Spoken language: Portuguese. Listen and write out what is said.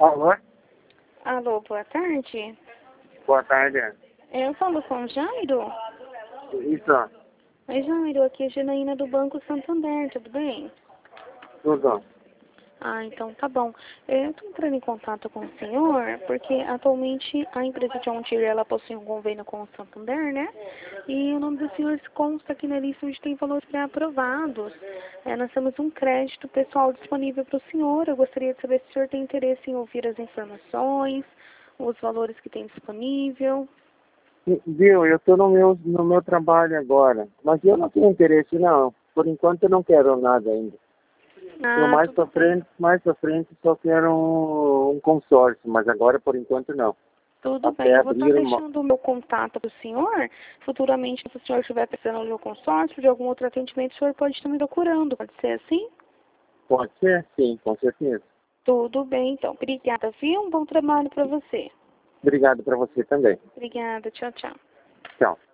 Alô? Alô, boa tarde. Boa tarde. Eu falo com o Jairo. Isso, Oi, Jairo, aqui é a Janaína do Banco Santander, tudo bem? tudo. Ah, então tá bom. Eu estou entrando em contato com o senhor porque atualmente a empresa de Ontir, ela possui um convênio com o Santander, né? E o nome do senhor se consta aqui na lista onde tem valores pré-aprovados. Nós temos um crédito pessoal disponível para o senhor. Eu gostaria de saber se o senhor tem interesse em ouvir as informações, os valores que tem disponível. Viu, eu estou no meu trabalho agora, mas eu não tenho interesse não. Por enquanto eu não quero nada ainda. Eu Ah, tudo bem. mais pra frente só quero um consórcio, mas agora por enquanto não. Tudo bem, Até eu vou estar abrir uma... deixando o meu contato para o senhor. Futuramente, se o senhor estiver precisando de um consórcio, de algum outro atendimento, o senhor pode estar me procurando. Pode ser assim? Pode ser? Sim, com certeza. Tudo bem, então. Obrigada, viu? Um bom trabalho para você. Obrigado para você também. Obrigada. Tchau, tchau. Tchau.